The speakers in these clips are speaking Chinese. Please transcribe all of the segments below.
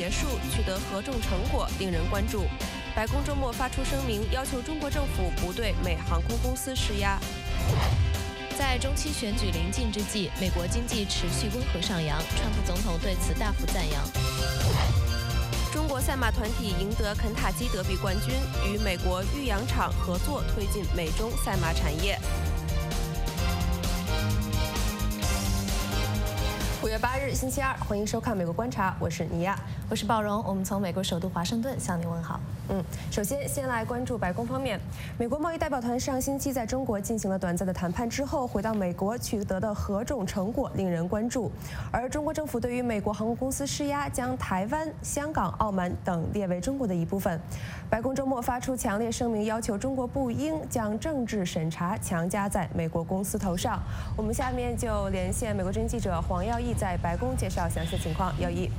结束，取得何种成果，令人关注。白宫周末发出声明，要求中国政府不对美航空公司施压。 在中期选举临近之际，美国经济持续温和上扬，川普总统对此大幅赞扬。 中国赛马团体赢得肯塔基德比冠军，与美国育养场合作推进美中赛马产业。5月8日，星期二，欢迎收看《美国观察》，我是尼亚， 我是鲍荣，我们从美国首都华盛顿向您问好。 首先来关注白宫方面，美国贸易代表团上星期在中国进行了短暂的谈判之后，回到美国取得的何种成果令人关注。而中国政府对于美国航空公司施压，将台湾、香港、澳门等列为中国的一部分。白宫周末发出强烈声明，要求中国不应将政治审查强加在美国公司头上。我们下面就连线美国之音记者黄耀义，在白宫介绍详细情况。耀义。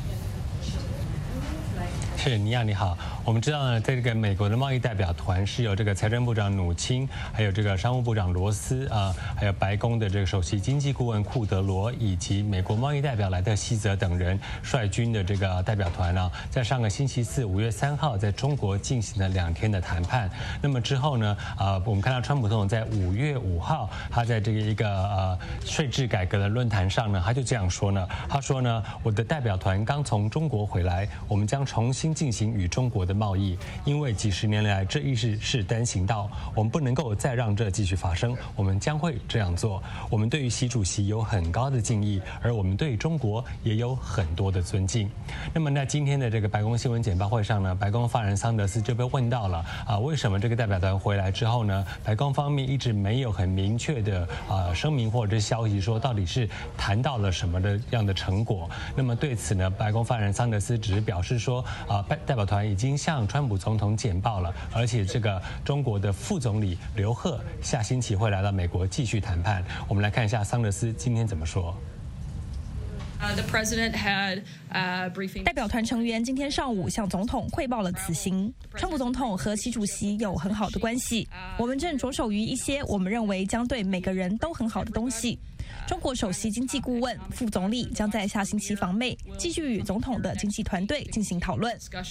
是尼亚你好，我们知道呢，在这个美国的贸易代表团是由这个财政部长努钦，还有这个商务部长罗斯还有白宫的这个首席经济顾问库德罗，以及美国贸易代表莱特希泽等人率军的这个代表团呢，在上个星期四5月3号在中国进行了2天的谈判。那么之后呢，我们看到川普总统在5月5号，他在这个一个税制改革的论坛上呢，他就这样说呢，他说呢，我的代表团刚从中国回来，我们将重新进行与中国的贸易，因为几十年来这一直是单行道，我们不能够再让这继续发生，我们将会这样做。我们对于习主席有很高的敬意，而我们对中国也有很多的尊敬。那么在今天的这个白宫新闻简报会上呢，白宫发言人桑德斯就被问到了为什么这个代表团回来之后呢，白宫方面一直没有很明确的声明或者是消息说到底是谈到了什么的样的成果。那么对此呢，白宫发言人桑德斯只是表示说代表团已经向川普总统简报了，而且这个中国的副总理刘鹤下星期会来到美国继续谈判。我们来看一下桑德斯今天怎么说。 代表团成员今天上午向总统汇报了此行。川普总统和习主席有很好的关系，我们正着手于一些我们认为将对每个人都很好的东西。中国首席经济顾问、副总理将在下星期访美，继续与总统的经济团队进行讨论。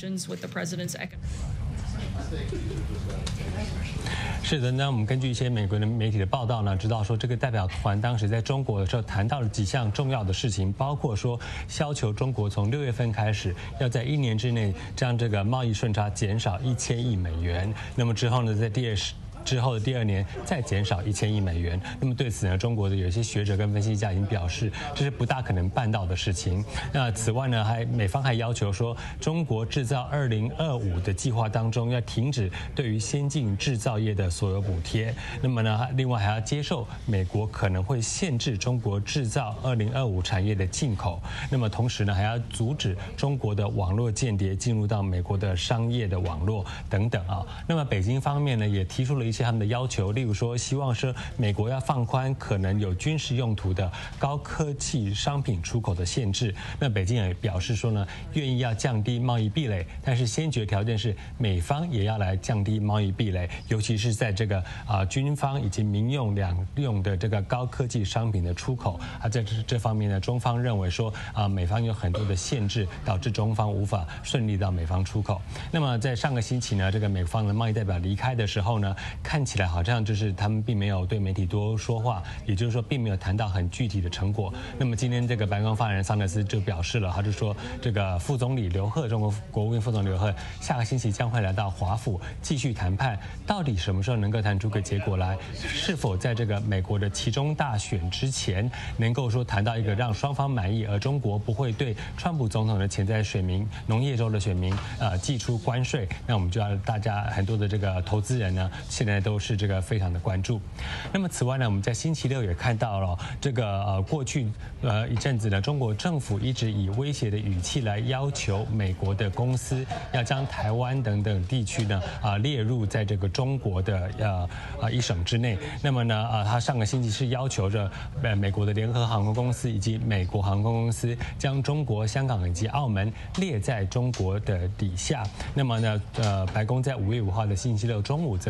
是的，那我们根据一些美国的媒体的报道呢，知道说这个代表团当时在中国的时候谈到了几项重要的事情，包括说要求中国从6月份开始，要在1年之内将这个贸易顺差减少1000亿美元。那么之后呢，在之后的第2年再减少1000亿美元。那么对此呢，中国的有些学者跟分析家已经表示，这是不大可能办到的事情。那此外呢，美方还要求说，中国制造2025的计划当中要停止对于先进制造业的所有补贴。那么呢，另外还要接受美国可能会限制中国制造2025产业的进口。那么同时呢，还要阻止中国的网络间谍进入到美国的商业的网络等等啊。那么北京方面呢，也提出了一些他们的要求，例如说希望说美国要放宽可能有军事用途的高科技商品出口的限制。那北京也表示说呢，愿意要降低贸易壁垒，但是先决条件是美方也要来降低贸易壁垒，尤其是在这个军方以及民用两用的这个高科技商品的出口在这方面呢，中方认为说美方有很多的限制，导致中方无法顺利到美方出口。那么在上个星期呢，这个美方的贸易代表离开的时候呢，看起来好像就是他们并没有对媒体多说话，也就是说并没有谈到很具体的成果。那么今天这个白宫发言人桑德斯就表示了，他就说这个副总理刘鹤，中国国务院副总理刘鹤下个星期将会来到华府继续谈判，到底什么时候能够谈出个结果来？是否在这个美国的期中大选之前能够说谈到一个让双方满意，而中国不会对川普总统的潜在选民、农业州的选民寄出关税？那我们就要大家很多的这个投资人呢，现在都是这个非常的关注。那么此外呢，我们在星期六也看到了这个过去一阵子呢，中国政府一直以威胁的语气来要求美国的公司要将台湾等等地区呢列入在这个中国的一省之内。那么呢他上个星期是要求着美国的联合航空公司以及美国航空公司将中国、香港以及澳门列在中国的底下。那么呢白宫在5月5号的星期六中午则是发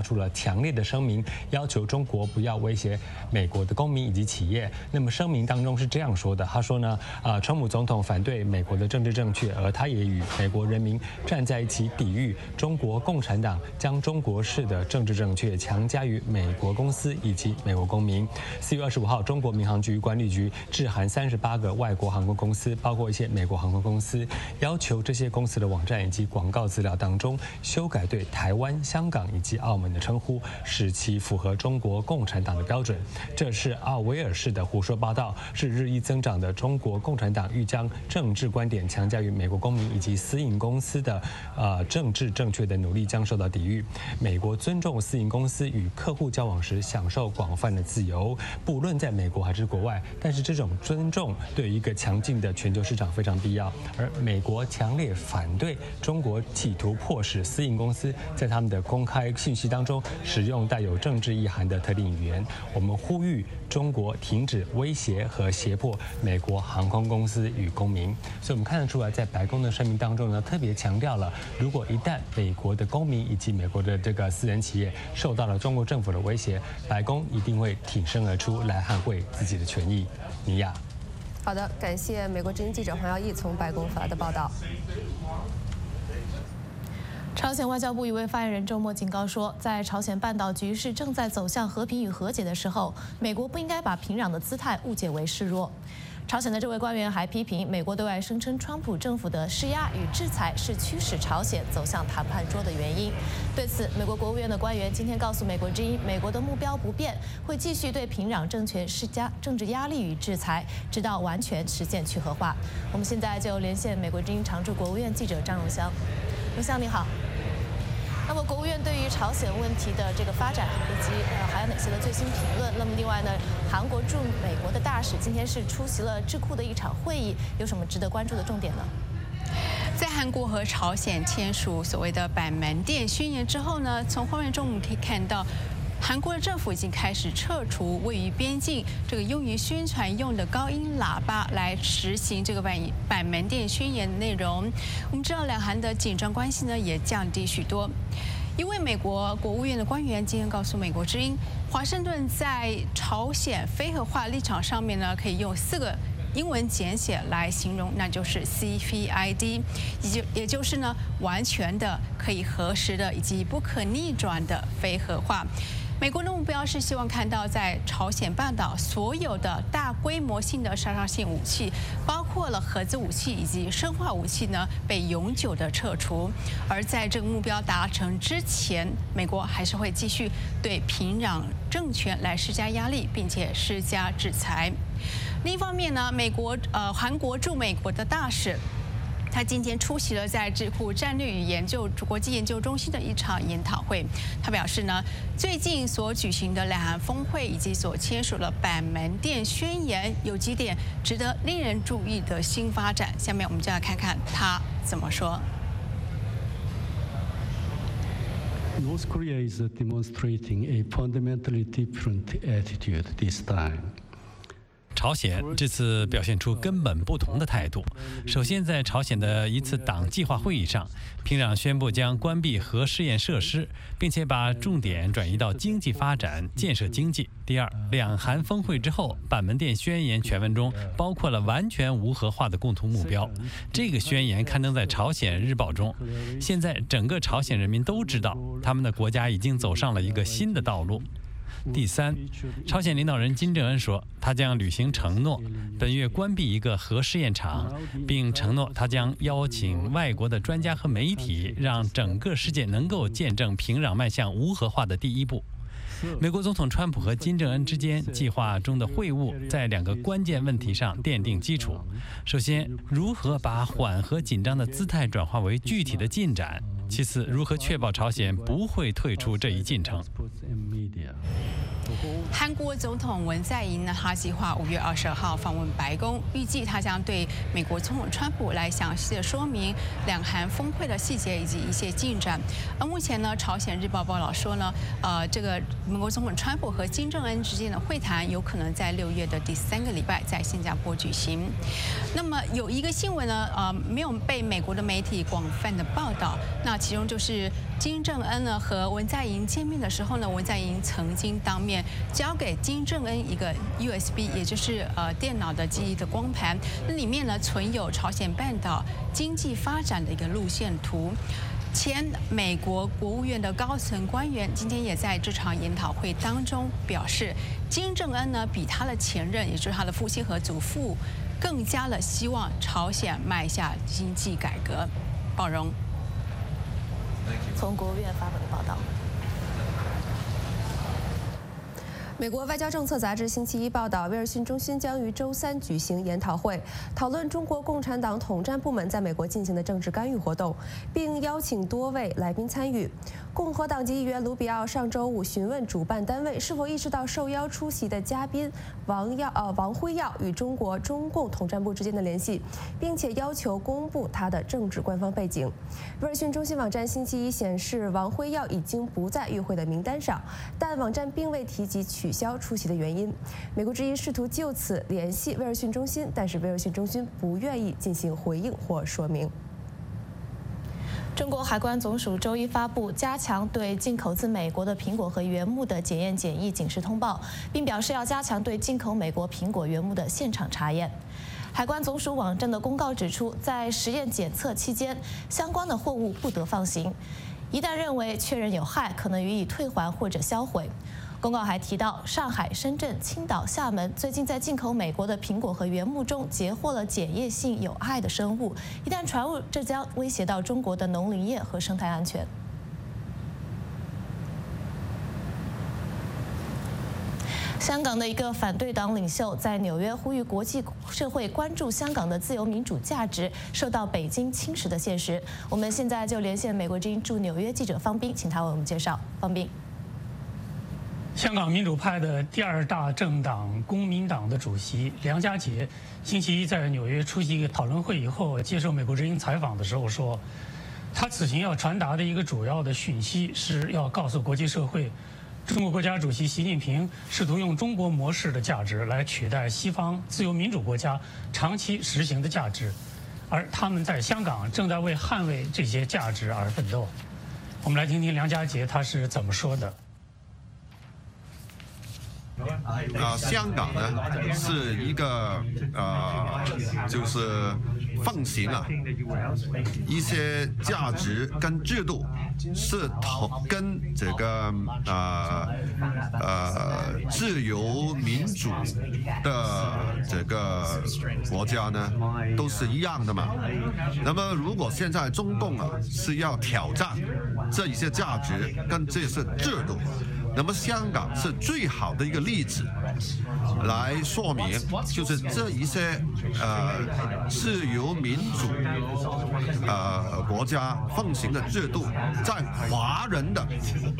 出了强烈的声明，要求中国不要威胁美国的公民以及企业。那么声明当中是这样说的，他说呢，川普总统反对美国的政治正确，而他也与美国人民站在一起，抵御中国共产党将中国式的政治正确强加于美国公司以及美国公民。4月25号，中国民航局管理局致函38个外国航空公司，包括一些美国航空公司，要求这些公司的网站以及广告资料当中修改对台湾、香港以及澳门的称呼，使其符合中国共产党的标准。这是奥威尔式的胡说八道，是日益增长的中国共产党欲将政治观点强加于美国公民以及私营公司的政治正确的努力将受到抵御。美国尊重私营公司与客户交往时享受广泛的自由，不论在美国还是国外，但是这种尊重对一个强劲的全球市场非常必要。而美国强烈反对中国企图迫使私营公司在他们的公开信息当中使用带有政治意涵的特定语言。我们呼吁中国停止威胁和胁迫美国航空公司与公民。所以我们看得出来，在白宫的声明当中呢，特别强调了，如果一旦美国的公民以及美国的这个私人企业受到了中国政府的威胁，白宫一定会挺身而出来捍卫自己的权益。尼亚， 好的，感谢美国之音记者黄耀义从白宫发来的报道。 朝鲜外交部一位发言人周末警告说，在朝鲜半岛局势正在走向和平与和解的时候，美国不应该把平壤的姿态误解为示弱。朝鲜的这位官员还批评美国对外声称川普政府的施压与制裁是驱使朝鲜走向谈判桌的原因。对此，美国国务院的官员今天告诉美国之音，美国的目标不变，会继续对平壤政权施加政治压力与制裁，直到完全实现去核化。我们现在就连线美国之音常驻国务院记者张荣香。荣香你好。那么，国务院对于朝鲜问题的这个发展以及还有哪些的最新评论？那么，另外呢，韩国驻美国的大使今天是出席了智库的一场会议，有什么值得关注的重点呢？ 在韩国和朝鲜签署所谓的板门店宣言之后呢，从画面中我们可以看到，韩国的政府已经开始撤除位于边境这个用于宣传用的高音喇叭，来实行这个板门店宣言的内容。我们知道，两韩的紧张关系呢也降低许多。一位美国国务院的官员今天告诉美国之音，华盛顿在朝鲜非核化立场上面呢，可以用4个英文简写来形容，那就是 CVID， 也就是呢完全的、可以核实的以及不可逆转的非核化。美国的目标是希望看到在朝鲜半岛所有的大规模性的杀伤性武器，包括了核子武器以及生化武器呢，被永久的撤除。而在这个目标达成之前，美国还是会继续对平壤政权来施加压力，并且施加制裁。另一方面呢，韩国驻美国的大使，他今天出席了在智库战略与国际研究中心的一场研讨会。他表示呢，最近所举行的两韩峰会以及所签署的板门店宣言，有几点值得令人注意的新发展。下面我们就来看看他怎么说。 North Korea is demonstrating a fundamentally different attitude this time. 朝鲜这次表现出根本不同的态度。首先，在朝鲜的一次党计划会议上，平壤宣布将关闭核试验设施，并且把重点转移到经济发展、建设经济。第二，两韩峰会之后，板门店宣言全文中包括了完全无核化的共同目标。这个宣言刊登在朝鲜日报中。现在整个朝鲜人民都知道，他们的国家已经走上了一个新的道路。第三，朝鲜领导人金正恩说，他将履行承诺，本月关闭一个核试验场，并承诺他将邀请外国的专家和媒体，让整个世界能够见证平壤迈向无核化的第一步。美国总统川普和金正恩之间计划中的会晤，在2个关键问题上奠定基础。首先，如何把缓和紧张的姿态转化为具体的进展；其次，如何确保朝鲜不会退出这一进程。 韩国总统文在寅呢，他计划5月22号访问白宫，预计他将对美国总统川普来详细的说明两韩峰会的细节以及一些进展。而目前呢，朝鲜日报报道说呢，这个美国总统川普和金正恩之间的会谈有可能在6月的第3个礼拜在新加坡举行。那么有一个新闻呢，没有被美国的媒体广泛的报道，那其中就是金正恩呢和文在寅见面的时候呢，文在寅曾经当面交给金正恩一个 USB， 也就是电脑的记忆的光盘，那里面呢存有朝鲜半岛经济发展的一个路线图。前美国国务院的高层官员今天也在这场研讨会当中表示，金正恩呢比他的前任，也就是他的父亲和祖父，更加的希望朝鲜迈下经济改革。宝荣， 从国务院发回的报道。 美国外交政策杂志星期一报道，威尔逊中心将于周3举行研讨会，讨论中国共产党统战部门在美国进行的政治干预活动，并邀请多位来宾参与。共和党籍议员卢比奥上周5询问主办单位是否意识到受邀出席的嘉宾王辉耀与中国中共统战部之间的联系，并且要求公布他的政治官方背景。威尔逊中心网站星期一显示，王辉耀已经不在与会的名单上，但网站并未提及取消出席的原因。美国之音试图就此联系威尔逊中心，但是威尔逊中心不愿意进行回应或说明。 中国海关总署周一发布加强对进口自美国的苹果和原木的检验检疫警示通报，并表示要加强对进口美国苹果原木的现场查验。海关总署网站的公告指出，在实验检测期间，相关的货物不得放行，一旦认为确认有害，可能予以退还或者销毁。公告还提到，上海、深圳、青岛、厦门最近在进口美国的苹果和原木中截获了检验性有害的生物，一旦传入，这将威胁到中国的农林业和生态安全。香港的一个反对党领袖在纽约呼吁国际社会关注香港的自由民主价值受到北京侵蚀的现实。我们现在就连线美国之音驻纽约记者方斌，请他为我们介绍。方斌。 香港民主派的第2大政党公民党的主席梁家杰，星期一在纽约出席一个讨论会以后，接受美国之音采访的时候说，他此行要传达的一个主要的讯息是要告诉国际社会，中国国家主席习近平试图用中国模式的价值来取代西方自由民主国家长期实行的价值，而他们在香港正在为捍卫这些价值而奋斗。我们来听听梁家杰他是怎么说的。 香港呢是一个就是奉行一些价值跟制度是跟这个自由民主的这个国家呢都是一样的嘛。那么如果现在中共是要挑战这一些价值跟这些制度，那么香港是最好的一个例子，来说明就是这一些自由民主国家奉行的制度，在华人的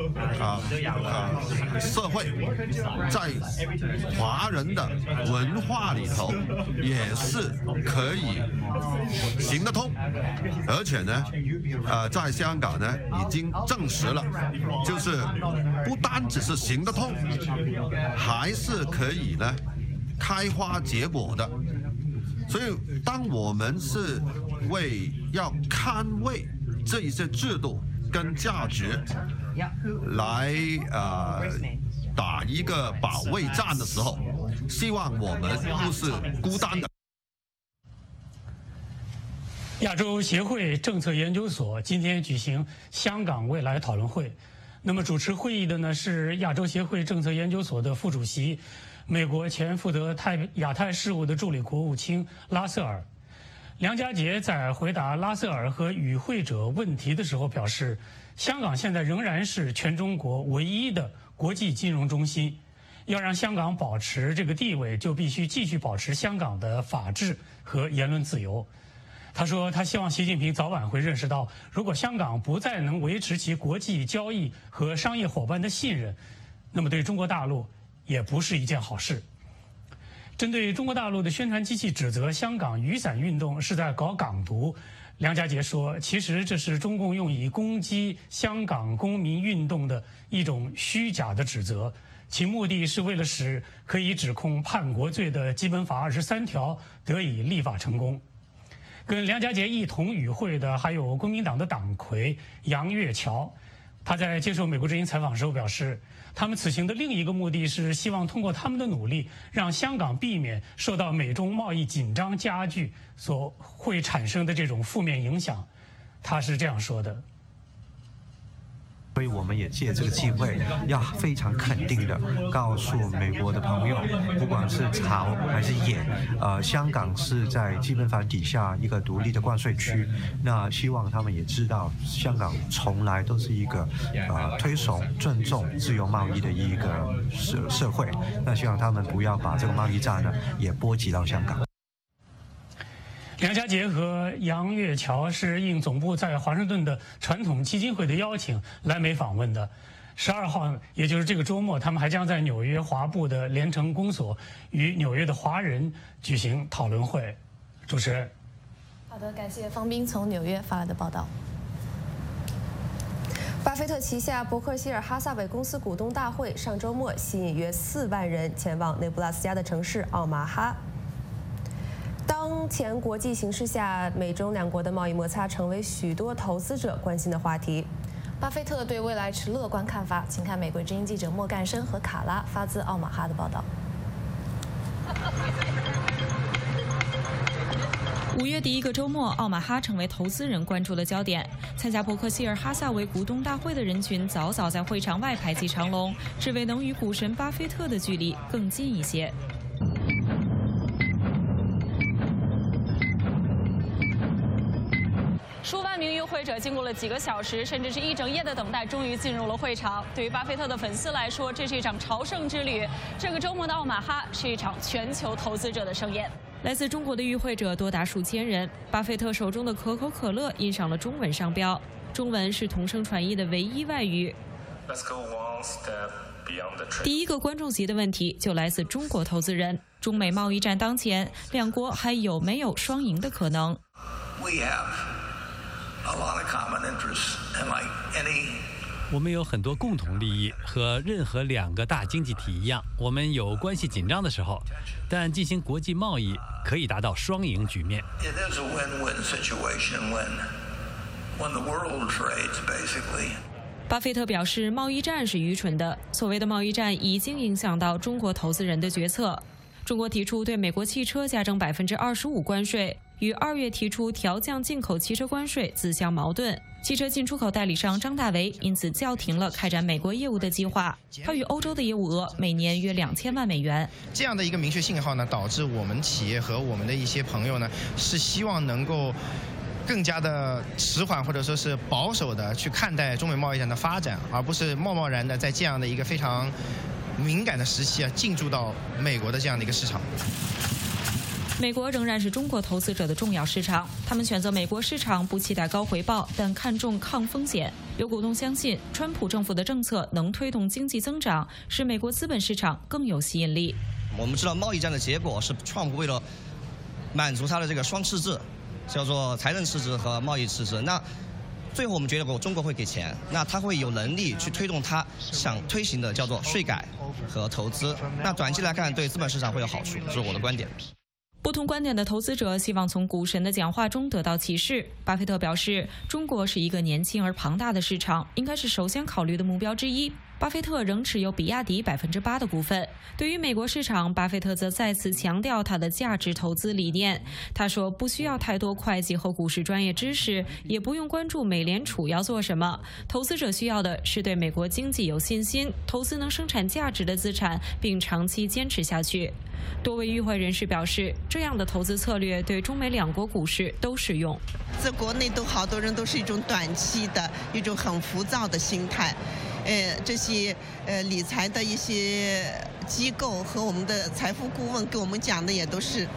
社会，在华人的文化里头也是可以行得通，而且呢，在香港呢已经证实了，就是不单只是行得通，还是可以呢开花结果的。所以当我们是要捍卫这一些制度跟价值来打一个保卫战的时候，希望我们不是孤单的。 亚洲协会政策研究所今天举行香港未来讨论会，那么主持会议的呢是亚洲协会政策研究所的副主席，美国前负责亚太事务的助理国务卿拉瑟尔。梁家杰在回答拉瑟尔和与会者问题的时候表示，香港现在仍然是全中国唯一的国际金融中心，要让香港保持这个地位，就必须继续保持香港的法治和言论自由。他说，他希望习近平早晚会认识到，如果香港不再能维持其国际交易和商业伙伴的信任，那么对中国大陆也不是一件好事。针对中国大陆的宣传机器指责香港雨伞运动是在搞港独，梁家杰说，其实这是中共用以攻击香港公民运动的一种虚假的指责，其目的是为了使可以指控叛国罪的基本法23条得以立法成功。跟梁家杰一同与会的还有国民党的党魁杨岳桥，他在接受美国之音采访时候表示，他们此行的另一个目的是希望通过他们的努力，让香港避免受到美中贸易紧张加剧所会产生的这种负面影响。他是这样说的。 所以我们也借这个机会，要非常肯定的告诉美国的朋友，不管是朝还是野，香港是在基本法底下一个独立的关税区。那希望他们也知道，香港从来都是一个推崇、尊重自由贸易的一个社会。那希望他们不要把这个贸易战呢也波及到香港。 梁家杰和杨岳桥是应总部在华盛顿的传统基金会的邀请来美访问的。12号，也就是这个周末，他们还将在纽约华埠的联成公所与纽约的华人举行讨论会。主持人， 好的，感谢方斌从纽约发来的报道。 巴菲特旗下伯克希尔哈萨韦公司股东大会上周末吸引约4万人前往内布拉斯加的城市奥马哈。当前国际形势下，美中两国的贸易摩擦成为许多投资者关心的话题。 巴菲特对未来持乐观看法，请看美国之音记者莫干生和卡拉发自奥马哈的报道。 5月第一个周末，奥马哈成为投资人关注的焦点。参加伯克希尔哈萨韦股东大会的人群早早在会场外排挤长龙，只为能与股神巴菲特的距离更近一些。数万名与会者经过了几个小时，甚至是一整夜的等待，终于进入了会场。对于巴菲特的粉丝来说，这是一场朝圣之旅。这个周末的奥马哈是一场全球投资者的盛宴。来自中国的与会者多达数千人。巴菲特手中的可口可乐印上了中文商标，中文是同声传译的唯一外语。第一个观众席的问题就来自中国投资人：中美贸易战当前，两国还有没有双赢的可能？ 我们有很多共同利益，和任何2个大经济体一样，我们有关系紧张的时候，但进行国际贸易可以达到双赢局面。 巴菲特表示，贸易战是愚蠢的。所谓的贸易战已经影响到中国投资人的决策。中国提出对美国汽车加征25%关税，与2月提出调降进口汽车关税自相矛盾。汽车进出口代理商张大为因此叫停了开展美国业务的计划。他与欧洲的业务额每年约2000万美元。 这样的一个明确信号呢，导致我们企业和我们的一些朋友呢，是希望能够更加的迟缓或者说是保守的去看待中美贸易战的发展，而不是贸贸然的在这样的一个非常敏感的时期进驻到美国的这样的一个市场。 美国仍然是中国投资者的重要市场，他们选择美国市场不期待高回报，但看重抗风险。有股东相信，川普政府的政策能推动经济增长，使美国资本市场更有吸引力。 我们知道贸易战的结果是川普为了满足他的这个双赤字，叫做财政赤字和贸易赤字。那最后我们觉得中国会给钱，那他会有能力去推动他想推行的叫做税改和投资。那短期来看，对资本市场会有好处，这是我的观点。 不同观点的投资者希望从股神的讲话中得到启示。巴菲特表示，中国是一个年轻而庞大的市场，应该是首先考虑的目标之一。巴菲特仍持有比亚迪8%的股份。对于美国市场，巴菲特则再次强调他的价值投资理念。他说，不需要太多会计和股市专业知识，也不用关注美联储要做什么。投资者需要的是对美国经济有信心，投资能生产价值的资产，并长期坚持下去。多位与会人士表示，这样的投资策略对中美两国股市都适用。 在国内都好多人都是一种短期的一种很浮躁的心态。这些理财的一些机构和我们的财富顾问给我们讲的也都是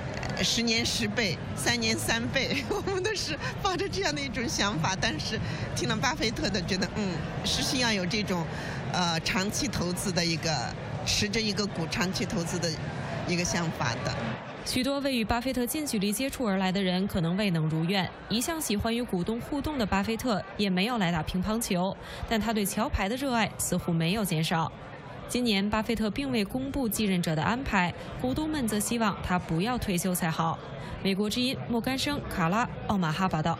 10年10倍，3年3倍，我们都是抱着这样的一种想法。但是听了巴菲特的，觉得是需要有这种长期投资的一个持着一个股长期投资的一个想法的。 许多为与巴菲特近距离接触而来的人可能未能如愿。一向喜欢与股东互动的巴菲特也没有来打乒乓球，但他对桥牌的热爱似乎没有减少。今年巴菲特并未公布继任者的安排，股东们则希望他不要退休才好。美国之音莫干生、卡拉、奥马哈报道。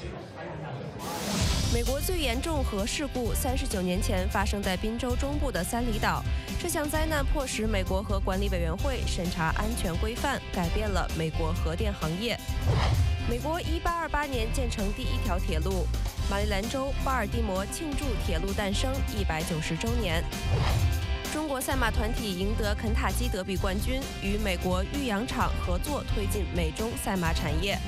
美国最严重核事故39年前发生在宾州中部的三里岛。这项灾难迫使美国核管理委员会审查安全规范，改变了美国核电行业。美国1828年建成第一条铁路，马里兰州巴尔的摩庆祝铁路诞生190周年。中国赛马团体赢得肯塔基德比冠军，与美国育养场合作推进美中赛马产业。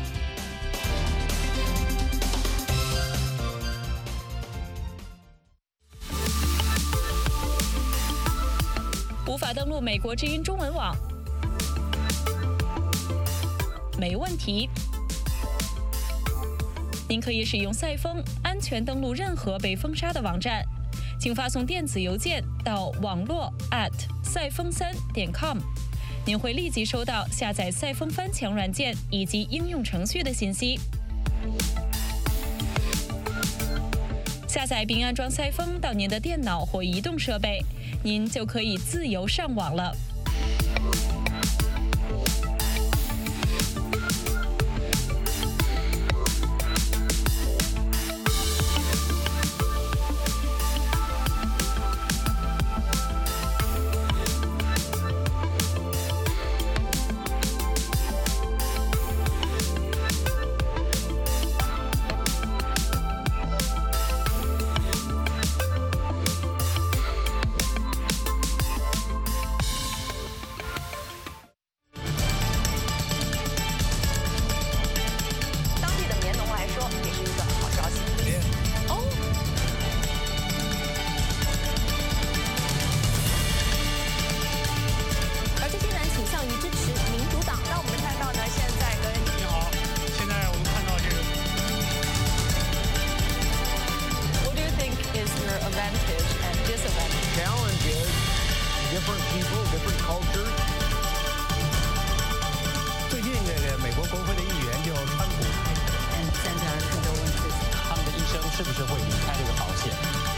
无法登录美国之音中文网？没问题，您可以使用赛风安全登录任何被封杀的网站。请发送电子邮件到网络赛风3.com， 您会立即收到下载赛风翻墙软件以及应用程序的信息。下载并安装赛风到您的电脑或移动设备，您就可以自由上网了。 最近这个美国国会的议员就川普， 现在很多问题， 他们的一生是不是会离开这个保险？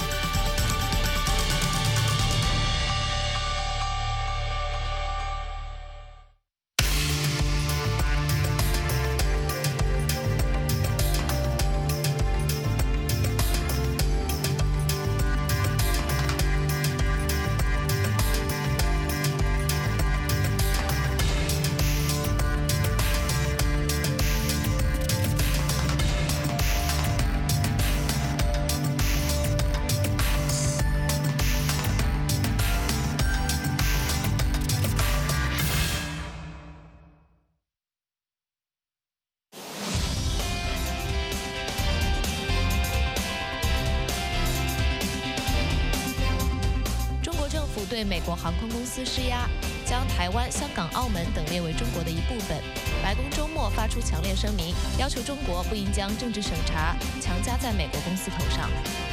对美国航空公司施压，将台湾、香港、澳门等列为中国的一部分。白宫周末发出强烈声明，要求中国不应将政治审查强加在美国公司头上。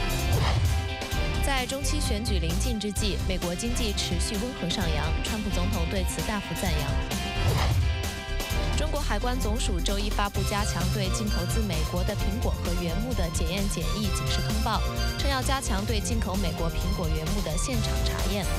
在中期选举临近之际，美国经济持续温和上扬，川普总统对此大幅赞扬。中国海关总署周一发布加强对进口自美国的苹果和原木的检验检疫警示通报，称要加强对进口美国苹果原木的现场查验。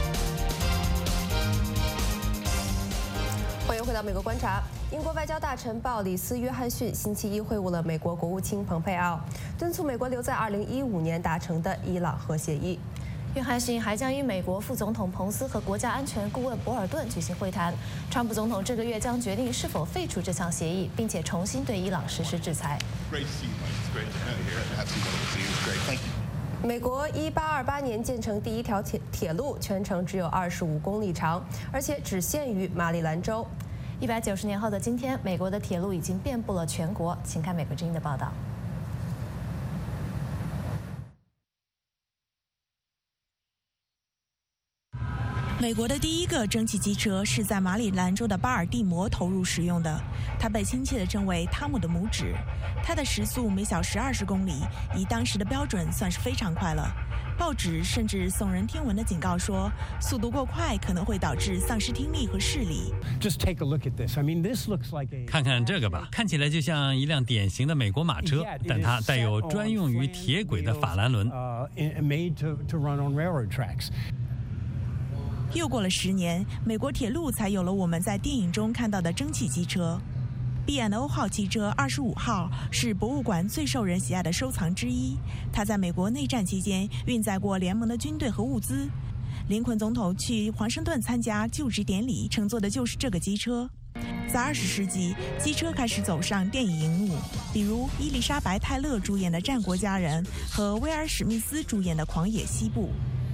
欢迎回到美国观察。英国外交大臣鲍里斯·约翰逊星期一会晤了美国国务卿蓬佩奥，敦促美国留在2015年达成的伊朗核协议。 约翰逊还将与美国副总统彭斯和国家安全顾问博尔顿举行会谈。川普总统这个月将决定是否废除这项协议，并且重新对伊朗实施制裁。 美国1828年建成第一条铁路，全程只有25公里长，而且只限于马里兰州。 190年后的今天，美国的铁路已经遍布了全国。请看美国之音的报道。 美国的第一个蒸汽机车是在马里兰州的巴尔的摩投入使用的，它被亲切地称为汤姆的拇指。它的时速每小时20公里，以当时的标准算是非常快了。报纸甚至耸人听闻的警告说，速度过快可能会导致丧失听力和视力。 看看这个吧，看起来就像一辆典型的美国马车，但它带有专用于铁轨的法兰轮。 又过了10年，美国铁路才有了我们在电影中看到的蒸汽机车。B&O 号汽车25号是博物馆最受人喜爱的收藏之一。它在美国内战期间运载过联盟的军队和物资。林肯总统去华盛顿参加就职典礼，乘坐的就是这个机车。在20世纪，机车开始走上电影荧幕，比如伊丽莎白·泰勒主演的《战国佳人》和威尔·史密斯主演的《狂野西部》。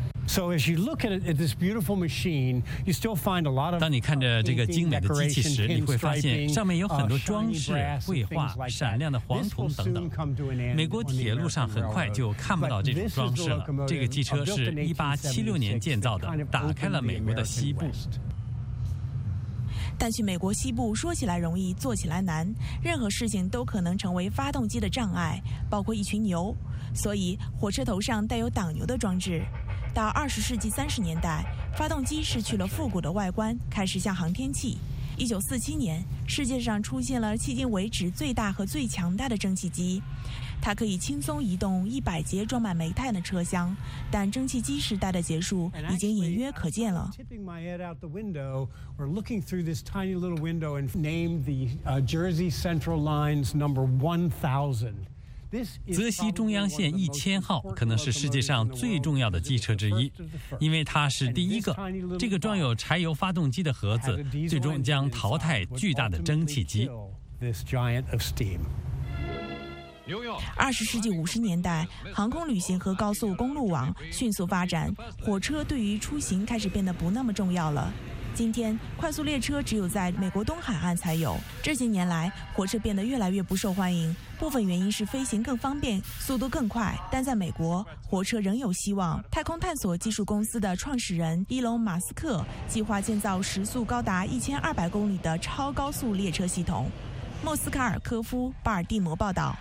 当你看着这个精美的机器时，你会发现上面有很多装饰、绘画、闪亮的黄铜等等。美国铁路上很快就看不到这种装饰了。这个机车是1876年建造的，打开了美国的西部。 但去美国西部说起来容易，做起来难，任何事情都可能成为发动机的障碍，包括一群牛。所以火车头上带有挡牛的装置。到20世纪30年代，发动机失去了复古的外观，开始像航天器。1947年，世界上出现了迄今为止最大和最强大的蒸汽机，它可以轻松移动100节装满煤炭的车厢。但蒸汽机时代的结束已经隐约可见了。 泽西中央线1000号可能是世界上最重要的机车之一，因为它是第一个。这个装有柴油发动机的盒子，最终将淘汰巨大的蒸汽机。 20世纪50年代，航空旅行和高速公路网迅速发展，火车对于出行开始变得不那么重要了。今天，快速列车只有在美国东海岸才有。这些年来，火车变得越来越不受欢迎，部分原因是飞行更方便，速度更快。但在美国，火车仍有希望。太空探索技术公司的创始人伊隆·马斯克计划建造时速高达1200公里的超高速列车系统。莫斯卡尔科夫、巴尔的摩报道。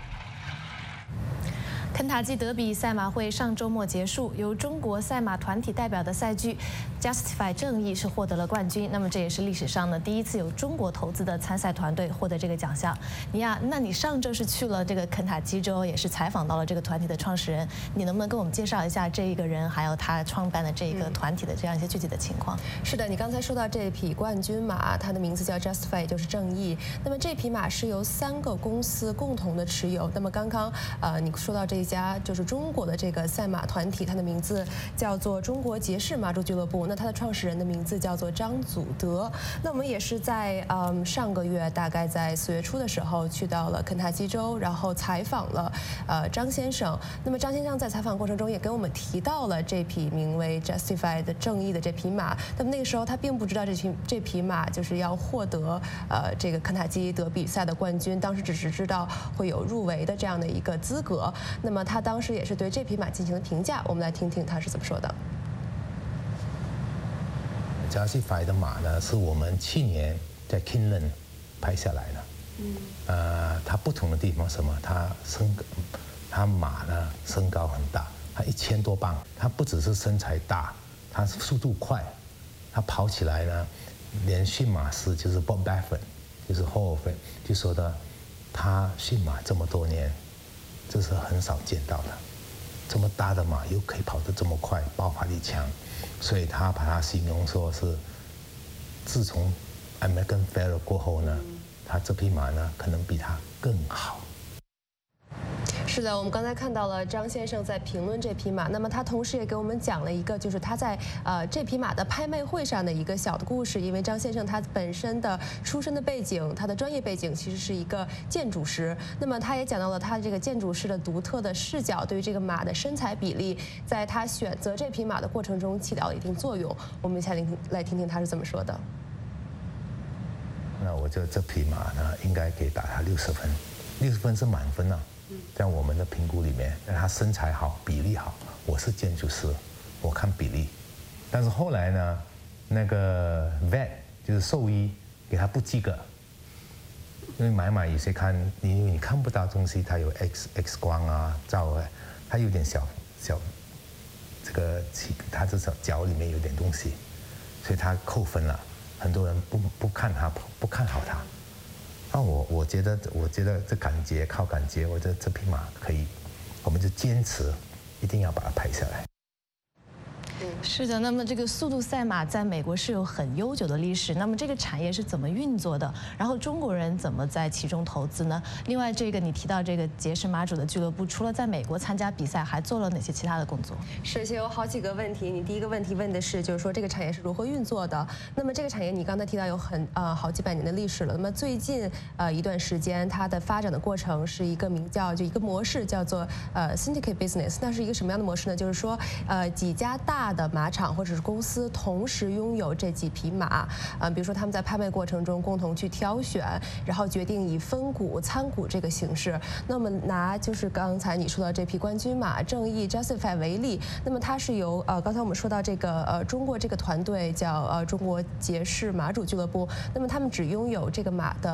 肯塔基德比赛马会上周末结束，由中国赛马团体代表的赛剧 Justify 正义是获得了冠军。那么这也是历史上呢第一次有中国投资的参赛团队获得这个奖项。尼亚，那你上周是去了这个肯塔基州，也是采访到了这个团体的创始人，你能不能跟我们介绍一下这一个人，还有他创办的这个团体的这样一些具体的情况？ 是的，你刚才说到这匹冠军马，它的名字叫 Justify， 也就是正义。那么这匹马是由3个公司共同的持有。那么刚刚你说到这一家就是中国的这个赛马团体，它的名字叫做中国杰士马术俱乐部。那它的创始人的名字叫做张祖德。那我们也是在上个月，大概在4月初的时候去到了肯塔基州，然后采访了张先生。那么张先生在采访过程中也跟我们提到了这匹名为 Justify 的正义的这匹马。那么那个时候他并不知道这匹马就是要获得这个肯塔基德比赛的冠军，当时只是知道会有入围的这样的一个资格。那么他当时也是对这匹马进行了评价，我们来听听他是怎么说的。 Justify 的马呢，是我们去年在 Keeneland 拍下来的。它不同的地方是什么？它马呢身高很大，它1000多磅。它不只是身材大，它速度快。它跑起来呢，连驯马师就是 Bob Baffert， 就是霍尔芬就说的，他驯马这么多年，这是很少见到的。这么大的马又可以跑得这么快，爆发力强，所以他把它形容说是，自从 American Pharoah 过后呢，他这匹马呢可能比他更好。 是的，我们刚才看到了张先生在评论这匹马，那么他同时也给我们讲了一个，就是他在这匹马的拍卖会上的一个小的故事。因为张先生他本身的出身的背景，他的专业背景其实是一个建筑师，那么他也讲到了他这个建筑师的独特的视角，对于这个马的身材比例，在他选择这匹马的过程中起到了一定作用。我们一起来听听他是怎么说的。 那我觉得这匹马呢，应该给打他60分，60分是满分啊。在我们的评估里面，他身材好，比例好。我是建筑师，我看比例， 但是后来呢，那个 vet 就是兽医给他不及格，因为买有些看，因为你看不到东西，它有 X 光啊照，它有点小这个他这脚里面有点东西，所以他扣分了。很多人不看好他。那我觉得这靠感觉，我觉得这匹马可以，我们就坚持一定要把它拍下来。 是的，那么这个速度赛马在美国是有很悠久的历史，那么这个产业是怎么运作的？然后中国人怎么在其中投资呢？另外，这个你提到这个杰士马主的俱乐部，除了在美国参加比赛，还做了哪些其他的工作？ 是，有好几个问题。你第一个问题问的是，就是说这个产业是如何运作的？那么这个产业你刚才提到有好几百年的历史了。那么最近一段时间，它的发展的过程是一个一个模式叫做syndicate business。那是一个什么样的模式呢？就是说几家大的马场或者是公司同时拥有这几匹马，比如说他们在拍卖过程中共同去挑选，然后决定以分股参股这个形式。那么拿就是刚才你说到这匹冠军马正义 Justify 为例，那么它是由刚才我们说到这个中国这个团队叫中国杰士马主俱乐部，那么他们只拥有这个马的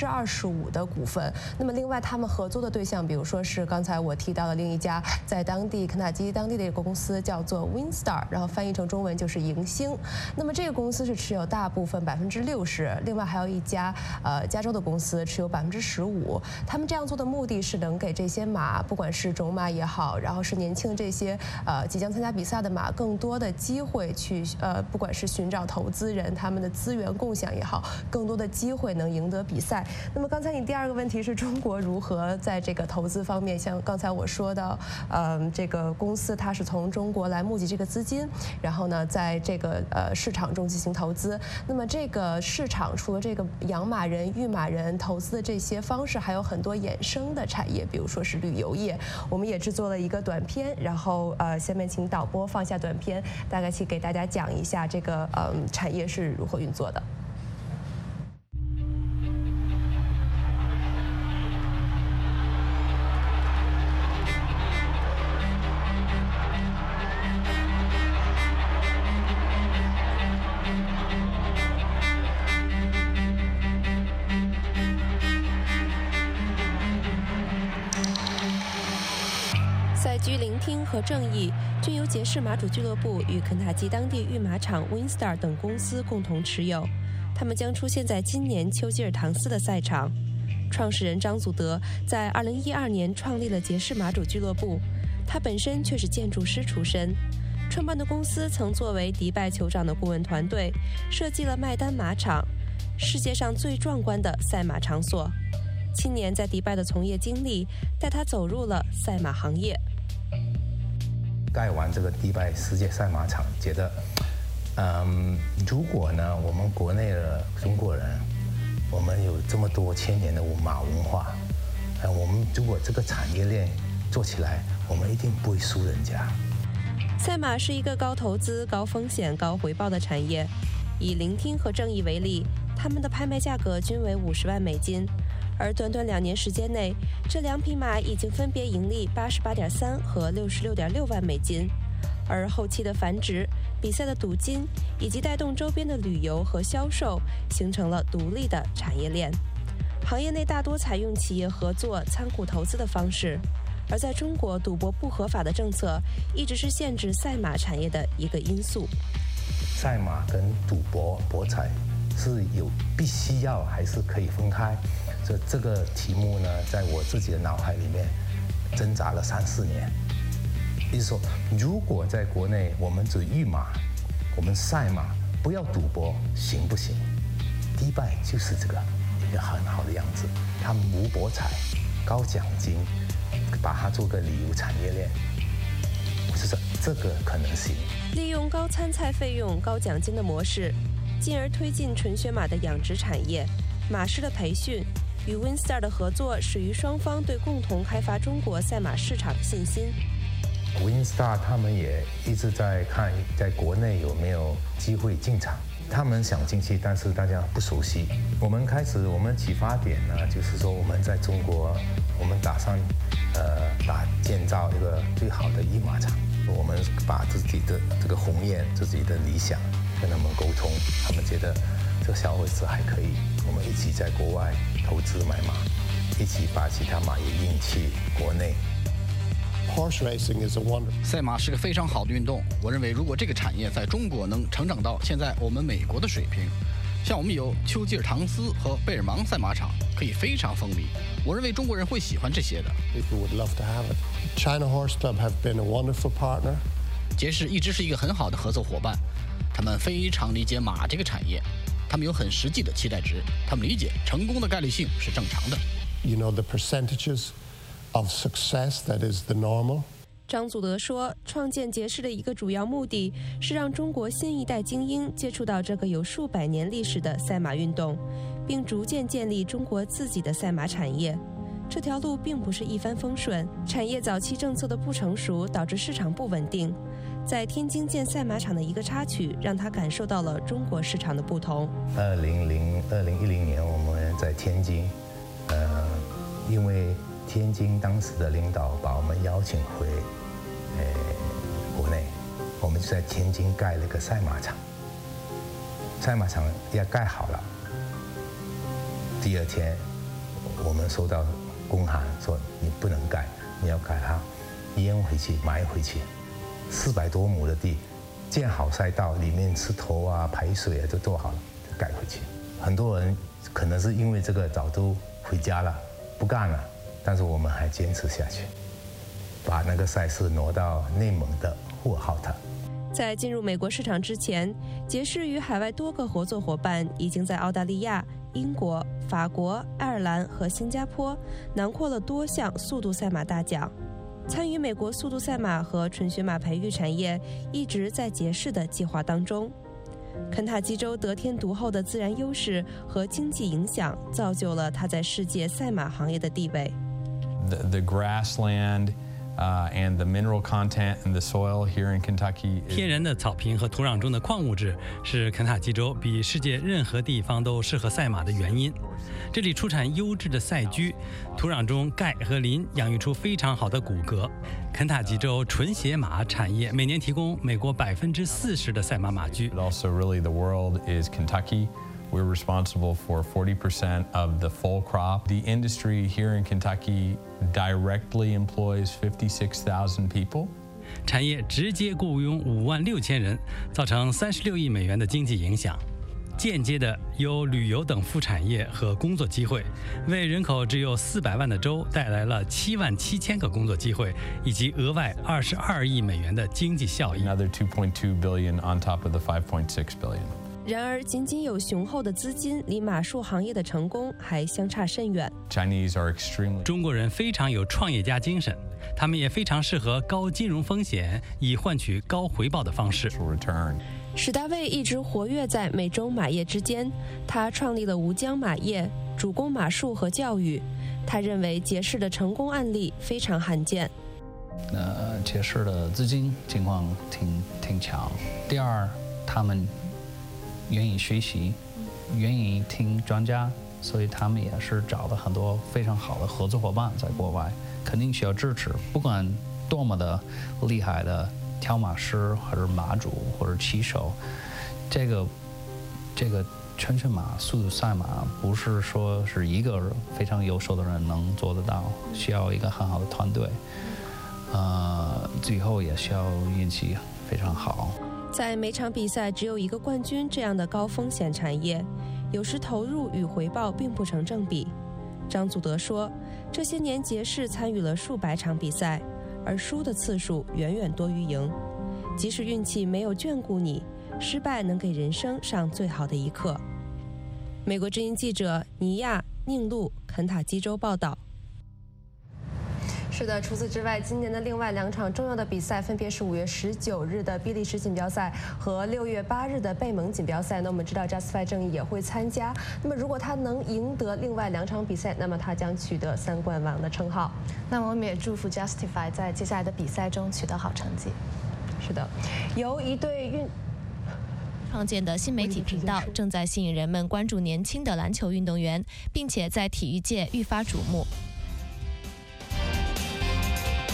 25%的股份。那么另外他们合作的对象，比如说是刚才我提到的另一家在当地肯塔基当地的一个公司叫做 WinStar， 然后翻译成中文就是迎星。那么这个公司是持有大部分60%，另外还有一家加州的公司持有15%。他们这样做的目的是能给这些马，不管是种马也好，然后是年轻的这些即将参加比赛的马，更多的机会去不管是寻找投资人，他们的资源共享也好，更多的机会能赢得比赛。那么刚才你第二个问题是中国如何在这个投资方面，像刚才我说的，这个公司它是从中国来募集这个资金，然后呢，在这个市场中进行投资。那么这个市场除了这个养马人、育马人投资的这些方式，还有很多衍生的产业，比如说是旅游业。我们也制作了一个短片，然后下面请导播放下短片，大概去给大家讲一下这个产业是如何运作的。赛局聆听和正义均由杰士马主俱乐部与肯塔基当地育马场 WinStar 等公司共同持有，他们将出现在今年丘吉尔唐斯的赛场。创始人张祖德在2012年创立了杰士马主俱乐部，他本身却是建筑师出身。创办的公司曾作为迪拜酋长的顾问团队，设计了麦丹马场，世界上最壮观的赛马场所。7年在迪拜的从业经历带他走入了赛马行业。 盖完这个迪拜世界赛马场，觉得，如果呢，我们国内的中国人，我们有这么多千年的马文化，我们如果这个产业链做起来，我们一定不会输人家。 赛马是一个高投资、高风险、高回报的产业。以聆听和正义为例，他们的拍卖价格均为50万美金。而短短2年时间内，这2匹马已经分别盈利88.3和66.6万美金，而后期的繁殖、比赛的赌金以及带动周边的旅游和销售，形成了独立的产业链。行业内大多采用企业合作、参股投资的方式，而在中国，赌博不合法的政策一直是限制赛马产业的一个因素。 赛马跟赌博、博彩是有必须要还是可以分开？这个题目呢，在我自己的脑海里面挣扎了3-4年。意思说，如果在国内我们只育马，我们赛马，不要赌博，行不行？迪拜就是这个一个很好的样子，他们无博彩、高奖金，把它做个旅游产业链，我是说这个可能行。 利用高参赛费用、高奖金的模式，进而推进纯血马的养殖产业、马师的培训。与 WinStar 的合作始于双方对共同开发中国赛马市场的信心。 WinStar 他们也一直在看，在国内有没有机会进场。他们想进去，但是大家不熟悉。我们启发点呢，就是说我们在中国，我们打算建造一个最好的一马场。我们把自己的这个鸿雁、自己的理想跟他们沟通，他们觉得这个消费者还可以，我们一起在国外投资买马，一起把其他马也运去国内。 Horse racing is a wonder. 赛马是个非常好的运动。我认为，如果这个产业在中国能成长到现在我们美国的水平，像我们有丘吉尔唐斯和贝尔芒赛马场，可以非常风靡。我认为中国人会喜欢这些的。 People would love to have it. China Horse Club have been a wonderful partner. 杰士一直是一个很好的合作伙伴，他们非常理解马这个产业，他们有很实际的期待值，他们理解成功的概率性是正常的。 You know the percentages of success that is the normal. 张祖德说，创建杰士的一个主要目的是让中国新一代精英接触到这个有数百年历史的赛马运动，并逐渐建立中国自己的赛马产业。这条路并不是一帆风顺，产业早期政策的不成熟导致市场不稳定。在天津建赛马场的一个插曲，让他感受到了中国市场的不同。 2010年我们在天津，因为天津当时的领导把我们邀请回国内，我们就在天津盖了一个赛马场。赛马场要盖好了，第二天我们收到公函说你不能盖，你要盖它淹回去埋回去，400多亩的地，建好赛道，里面石头啊排水啊都做好了，就盖回去。很多人可能是因为这个早都回家了，不干了，但是我们还坚持下去，把那个赛事挪到内蒙的呼和浩特。 在进入美国市场之前，杰士与海外多个合作伙伴已经在澳大利亚、英国、法国、爱尔兰和新加坡囊括了多项速度赛马大奖。参与美国速度赛马和纯血马培育产业一直在杰士的计划当中。肯塔基州得天独厚的自然优势和经济影响，造就了它在世界赛马行业的地位。 The grassland and the mineral content in the soil here in Kentucky. 天然的草坪和土壤中的矿物质是肯塔基州比世界任何地方都适合赛马的原因。这里出产优质的赛驹，土壤中钙和磷养育出非常好的骨骼。肯塔基州纯血马产业每年提供美国40%的赛马马驹。 Also, really, the world is Kentucky. We're responsible for 40% of the full crop. The industry here in Kentucky directly employs 56,000 people. 产业直接雇佣56000人，造成36亿美元的经济影响。间接的有旅游等副产业和工作机会，为人口只有400万的州带来了77000个工作机会，以及额外22亿美元的经济效益。 Another 2.2 billion on top of the 5.6 billion. 然而，仅仅有雄厚的资金，离马术行业的成功还相差甚远。 中国人非常有创业家精神，他们也非常适合高金融风险以换取高回报的方式。 史大卫一直活跃在美洲马业之间，他创立了吴江马业，主攻马术和教育。他认为杰士的成功案例非常罕见。 杰士的资金情况挺强。第二，他们愿意学习，愿意听专家，所以他们也是找了很多非常好的合作伙伴在国外，肯定需要支持。不管多么的厉害的挑马师，或者马主，或者骑手，这个纯血马、速度赛马不是说是一个非常优秀的人能做得到，需要一个很好的团队。最后也需要运气非常好。 在每场比赛只有一个冠军这样的高风险产业，有时投入与回报并不成正比。张祖德说，这些年杰士参与了数百场比赛，而输的次数远远多于赢。即使运气没有眷顾你，失败能给人生上最好的一课。美国之音记者尼亚·宁路，肯塔基州报道。是的，除此之外，今年的另外2场重要的比赛分别是5月19日的比利时锦标赛和6月8日的贝蒙锦标赛。那我们知道 Justify 正义也会参加。那么如果他能赢得另外2场比赛，那么他将取得3冠王的称号。 那么我们也祝福 Justify 在接下来的比赛中取得好成绩。 是的，由一对创建的新媒体频道正在吸引人们关注年轻的篮球运动员，并且在体育界愈发瞩目。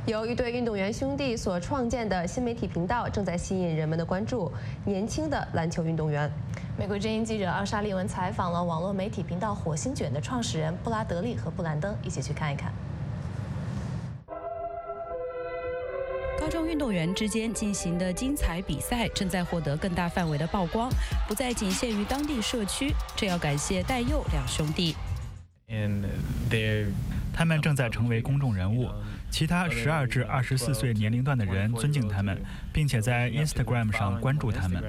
由一对运动员兄弟所创建的新媒体频道正在吸引人们的关注，年轻的篮球运动员。 美国之音记者奥莎利文采访了网络媒体频道火星卷的创始人布拉德利和布兰登，一起去看一看。 高中运动员之间进行的精彩比赛正在获得更大范围的曝光，不再仅限于当地社区。这要感谢戴佑两兄弟。 他们正在成为公众人物，其他12至24岁年龄段的人尊敬他们，并且在 Instagram 上关注他们。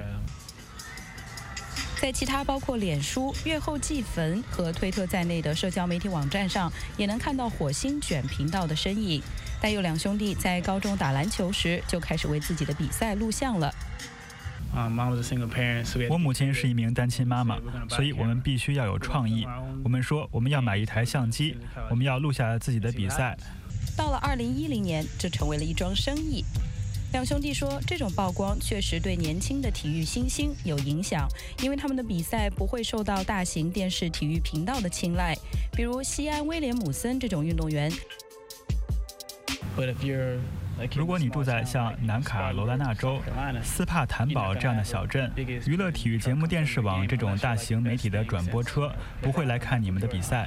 在其他包括脸书、月后祭坟和推特在内的社交媒体网站上，也能看到火星卷频道的身影。戴佑两兄弟在高中打篮球时就开始为自己的比赛录像了。 我母亲是一名单亲妈妈，所以我们必须要有创意。我们说我们要买一台相机，我们要录下自己的比赛。 到了2010年，这成为了一桩生意。两兄弟说，这种曝光确实对年轻的体育新星有影响，因为他们的比赛不会受到大型电视体育频道的青睐，比如西安威廉姆森这种运动员。 如果你住在像南卡罗来纳州、斯帕坦堡这样的小镇，娱乐体育节目电视网这种大型媒体的转播车不会来看你们的比赛。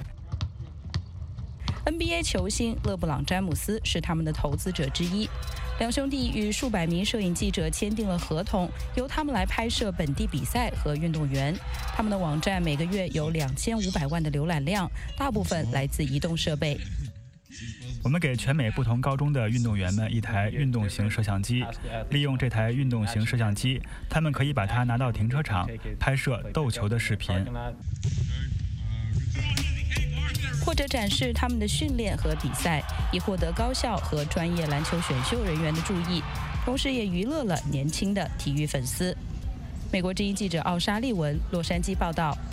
NBA 球星勒布朗·詹姆斯是他们的投资者之一。两兄弟与数百名摄影记者签订了合同，由他们来拍摄本地比赛和运动员。他们的网站每个月有2500万的浏览量，大部分来自移动设备。 我们给全美不同高中的运动员们一台运动型摄像机，利用这台运动型摄像机，他们可以把它拿到停车场拍摄斗球的视频， 或者展示他们的训练和比赛，以获得高校和专业篮球选秀人员的注意，同时也娱乐了年轻的体育粉丝。美国之音记者奥莎利文，洛杉矶报道。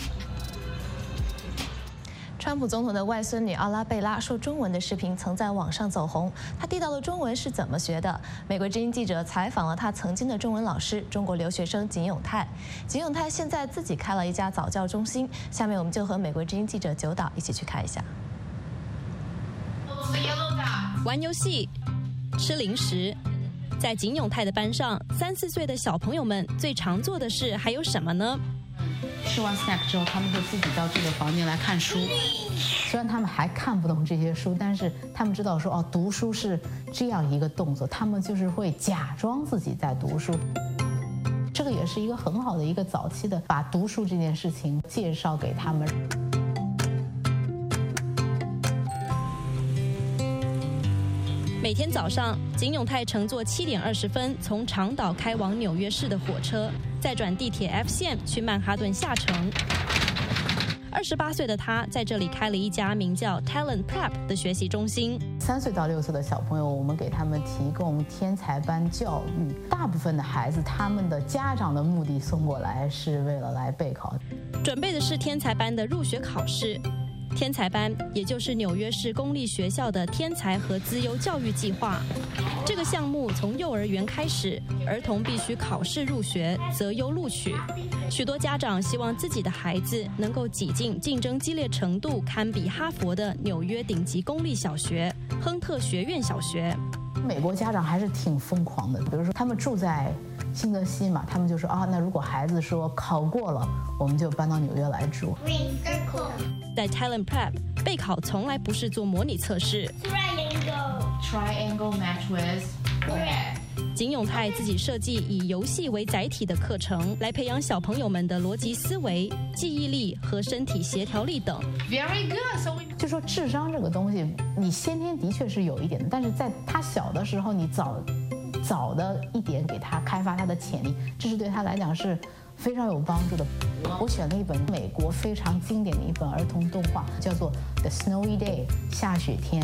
川普总统的外孙女奥拉贝拉说中文的视频曾在网上走红，她地道的中文是怎么学的？美国之音记者采访了她曾经的中文老师，中国留学生景永泰。景永泰现在自己开了一家早教中心，下面我们就和美国之音记者九岛一起去看一下。 玩游戏、吃零食，在景永泰的班上，3、4岁的小朋友们最常做的事还有什么呢？ 吃完 snack 之后，他们会自己到这个房间来看书。虽然他们还看不懂这些书，但是他们知道说读书是这样一个动作，他们就是会假装自己在读书。这个也是一个很好的一个早期的把读书这件事情介绍给他们。 每天早上，景永泰乘坐7点20分从长岛开往纽约市的火车，再转地铁 F 线去曼哈顿下城。28岁的他在这里开了一家名叫 Talent Prep 的学习中心。 3岁到6岁的小朋友，我们给他们提供天才班教育。大部分的孩子，他们的家长的目的送过来是为了来备考， 准备的是天才班的入学考试。天才班，也就是纽约市公立学校的天才和资优教育计划。这个项目从幼儿园开始，儿童必须考试入学，择优录取。许多家长希望自己的孩子能够挤进竞争激烈程度堪比哈佛的纽约顶级公立小学——亨特学院小学。 美国家长还是挺疯狂的，比如说他们住在新泽西嘛，他们就说那如果孩子说考过了，我们就搬到纽约来住。 在 Talent Prep 备考从来不是做模拟测试。 Triangle match with red。 景永泰自己设计以游戏为载体的课程，来培养小朋友们的逻辑思维、记忆力和身体协调力等。 Very good。就说智商这个东西，你先天的确是有一点的，但是在他小的时候，你早的一点给他开发他的潜力，这是对他来讲是非常有帮助的。我选了一本美国非常经典的一本儿童动画，叫做《The Snowy Day》下雪天。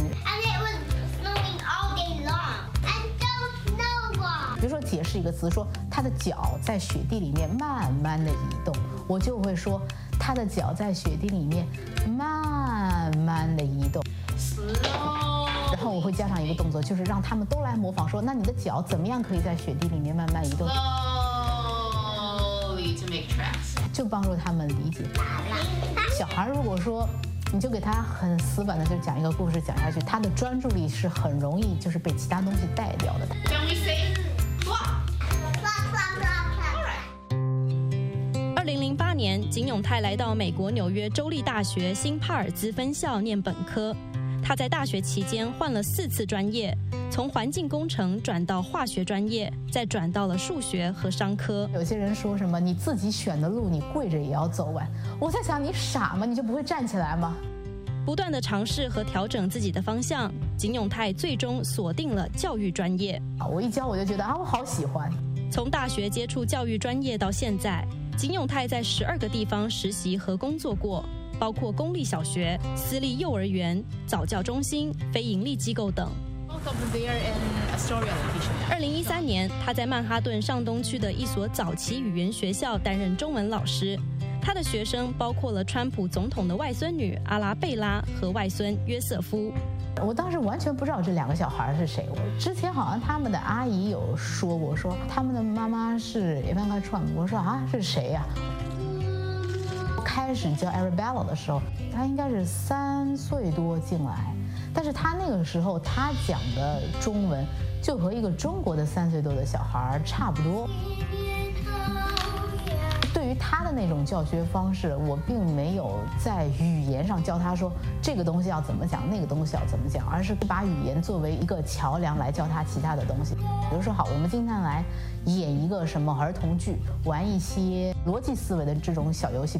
比如说解释一个词，说他的脚在雪地里面慢慢的移动，我就会说他的脚在雪地里面慢慢的移动。然后我会加上一个动作，就是让他们都来模仿，说那你的脚怎么样可以在雪地里面慢慢移动？就帮助他们理解。小孩如果说你就给他很死板的就讲一个故事讲下去，他的专注力是很容易就是被其他东西带掉的。 2008年，景永泰来到美国纽约州立大学新帕尔兹分校念本科。他在大学期间换了4次专业，从环境工程转到化学专业，再转到了数学和商科。 有些人说什么你自己选的路你跪着也要走完，我在想你傻吗？你就不会站起来吗？ 不断的尝试和调整自己的方向，景永泰最终锁定了教育专业。 我一教我就觉得我好喜欢。 从大学接触教育专业到现在，景永泰在12个地方实习和工作过，包括公立小学、私立幼儿园、早教中心、非营利机构等。2013年，他在曼哈顿上东区的一所早期语言学校担任中文老师。他的学生包括了川普总统的外孙女阿拉贝拉和外孙约瑟夫。 我当时完全不知道这2个小孩是谁。我之前好像他们的阿姨有说我说他们的妈妈是 Ivanka Trump， 我说是谁呀？开始教 Arabella 的时候，他应该是3岁多进来，但是他那个时候他讲的中文就和一个中国的3岁多的小孩差不多。对于他的那种教学方式，我并没有在语言上教他说这个东西要怎么讲，那个东西要怎么讲，而是把语言作为一个桥梁来教他其他的东西。比如说，好，我们今天来演一个什么儿童剧，玩一些逻辑思维的这种小游戏。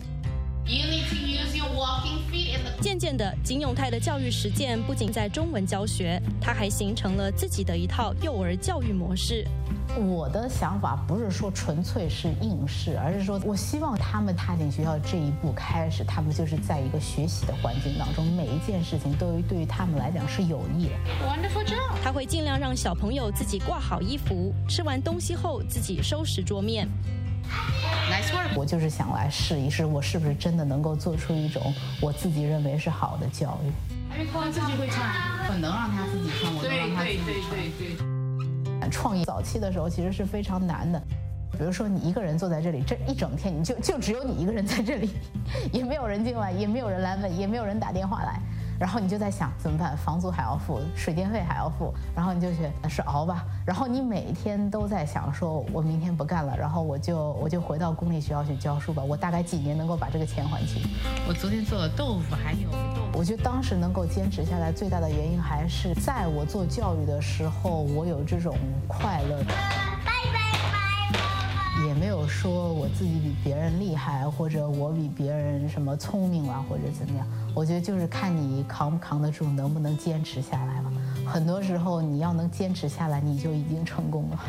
渐渐的，景永泰的教育实践不仅在中文教学，他还形成了自己的一套幼儿教育模式。 我的想法不是说纯粹是应试，而是说我希望他们踏进学校这一步开始，他们就是在一个学习的环境当中，每一件事情都对于他们来讲是有益的。 Wonderful job！ 他会尽量让小朋友自己挂好衣服，吃完东西后自己收拾桌面。 Nice work！ 我就是想来试一试，我是不是真的能够做出一种我自己认为是好的教育。 他自己会唱，我能让他自己唱，我能让他自己唱。对。创业早期的时候其实是非常难的，比如说你一个人坐在这里，这一整天你就只有你一个人在这里，也没有人进来，也没有人来问，也没有人打电话来，然后你就在想怎么办，房租还要付，水电费还要付，然后你就觉得是熬吧，然后你每天都在想说我明天不干了，然后我就回到公立学校去教书吧，我大概几年能够把这个钱还清。我昨天做的豆腐还有我觉得当时能够坚持下来最大的原因还是在我做教育的时候，我有这种快乐的，也没有说我自己比别人厉害，或者我比别人什么聪明啦，或者怎么样。我觉得就是看你扛不扛得住，能不能坚持下来了。很多时候你要能坚持下来，你就已经成功了。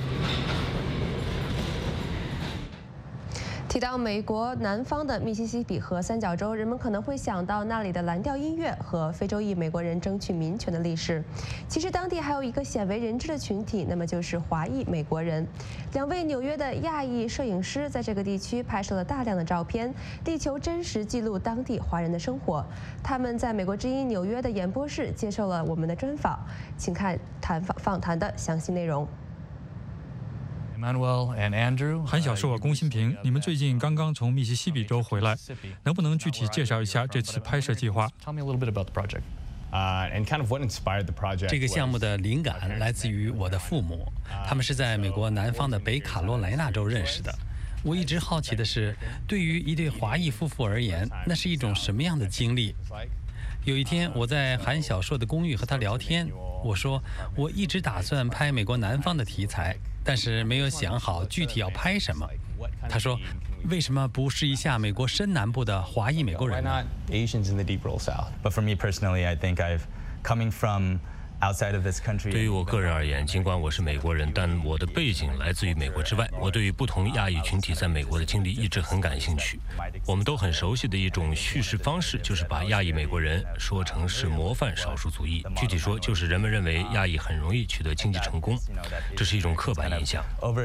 提到美国南方的密西西比河三角洲，人们可能会想到那里的蓝调音乐和非洲裔美国人争取民权的历史。其实当地还有一个鲜为人知的群体，那么就是华裔美国人。2位纽约的亚裔摄影师在这个地区拍摄了大量的照片，力求真实记录当地华人的生活。他们在美国之音纽约的演播室接受了我们的专访，请看访谈的详细内容。 韩小硕、龚新平，你们最近刚刚从密西西比州回来，能不能具体介绍一下这次拍摄计划？ 这个项目的灵感来自于我的父母，他们是在美国南方的北卡罗来纳州认识的。我一直好奇的是，对于一对华裔夫妇而言，那是一种什么样的经历？有一天，我在韩小硕的公寓和他聊天，我说我一直打算拍美国南方的题材，但是没有想好具体要拍什么。他说：“为什么不试一下美国深南部的华裔美国人呢？” But for me personally, I think coming from对于我个人而言，尽管我是美国人，但我的背景来自于美国之外。我对于不同亚裔群体在美国的经历一直很感兴趣。我们都很熟悉的一种叙事方式，就是把亚裔美国人说成是模范少数族裔。具体说，就是人们认为亚裔很容易取得经济成功，这是一种刻板印象。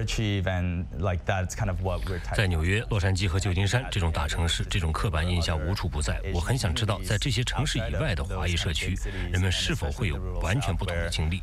在纽约、洛杉矶和旧金山这种大城市，这种刻板印象无处不在。我很想知道，在这些城市以外的华裔社区，人们是否会有完全不同的经历。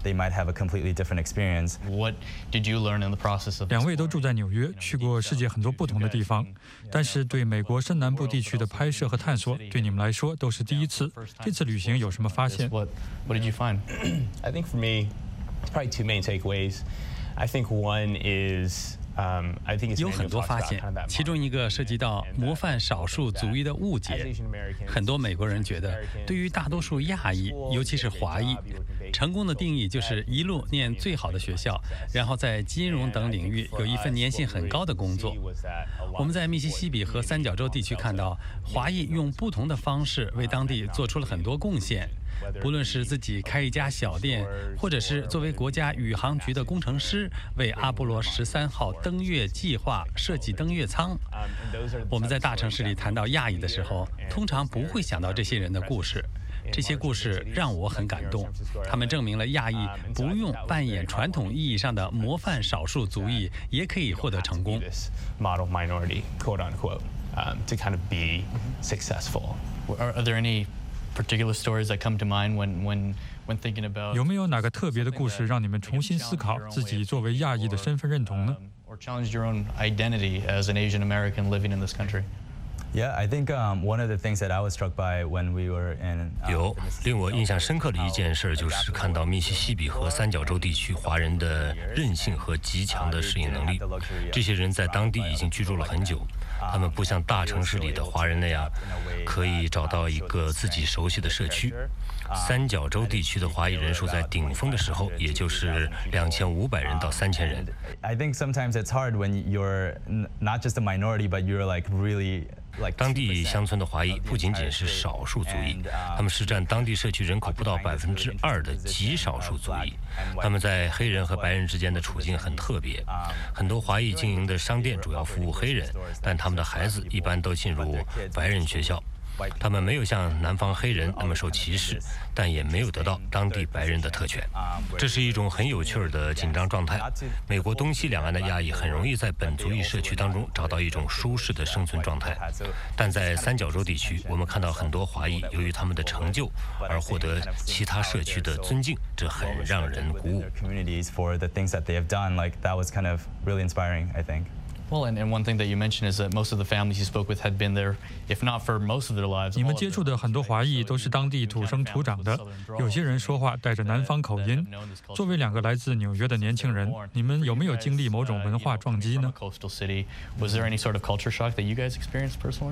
两位都住在纽约，去过世界很多不同的地方，但是对美国深南部地区的拍摄和探索，对你们来说都是第一次。这次旅行有什么发现？ What did you find? I think for me, it's probably two main takeaways. I think one is. 有很多发现，其中一个涉及到模范少数族裔的误解。很多美国人觉得，对于大多数亚裔，尤其是华裔，成功的定义就是一路念最好的学校，然后在金融等领域有一份年薪很高的工作。我们在密西西比和三角洲地区看到，华裔用不同的方式为当地做出了很多贡献。 不论是自己开一家小店，或者是作为国家宇航局的工程师，为阿波罗13号登月计划设计登月舱。我们在大城市里谈到亚裔的时候，通常不会想到这些人的故事。这些故事让我很感动，他们证明了亚裔不用扮演传统意义上的模范少数族裔，也可以获得成功。 Model minority, quote unquote, to kind of be successful. Are there any particular stories that come to mind when thinking about 有没有哪个特别的故事让你们重新思考自己作为亚裔的身份认同呢？ or challenged your own identity as an Asian American living in this country? Yeah, I think one of the things that I was struck by when we were in 有令我印象深刻的一件事，就是看到密西西比和三角洲地区华人的韧性和极强的适应能力。这些人在当地已经居住了很久，他们不像大城市里的华人那样，可以找到一个自己熟悉的社区。三角洲地区的华裔人数在顶峰的时候，也就是2500人到3000人。 I think sometimes it's hard when you're not just a minority, but you're like really. 当地乡村的华裔不仅仅是少数族裔，他们是占当地社区人口不到2%的极少数族裔。他们在黑人和白人之间的处境很特别。很多华裔经营的商店主要服务黑人，但他们的孩子一般都进入白人学校。他们没有像南方黑人那么受歧视，但也没有得到当地白人的特权。这是一种很有趣的紧张状态。美国东西两岸的亚裔很容易在本族裔社区当中找到一种舒适的生存状态，但在三角洲地区，我们看到很多华裔由于他们的成就而获得其他社区的尊敬，这很让人鼓舞。 Well, and one thing that you mentioned is that most of the families you spoke with had been there, if not for most of their lives. 你们接触的很多华裔都是当地土生土长的，有些人说话带着南方口音。作为2个来自纽约的年轻人，你们有没有经历某种文化撞击呢？ Coastal city, was there any sort of culture shock that you guys experienced personally?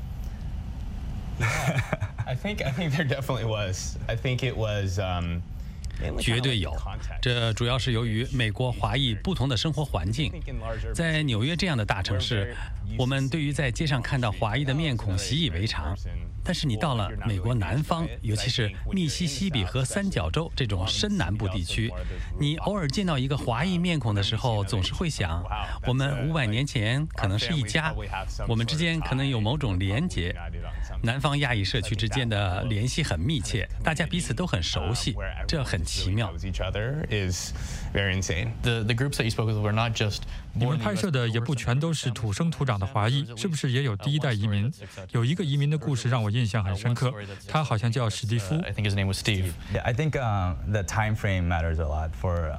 I think there definitely was. I think it was. 绝对有，这主要是由于美国华裔不同的生活环境。在纽约这样的大城市，我们对于在街上看到华裔的面孔习以为常。但是你到了美国南方，尤其是密西西比和三角洲这种深南部地区，你偶尔见到一个华裔面孔的时候，总是会想，我们500年前可能是一家，我们之间可能有某种连结。南方亚裔社区之间的联系很密切，大家彼此都很熟悉，这很奇妙。 The groups that you spoke with were not just. 你们拍摄的也不全都是土生土长的华裔，是不是也有第一代移民？有一个移民的故事让我印象很深刻，他好像叫史蒂夫。 I think his name was Steve. I think the time frame matters a lot for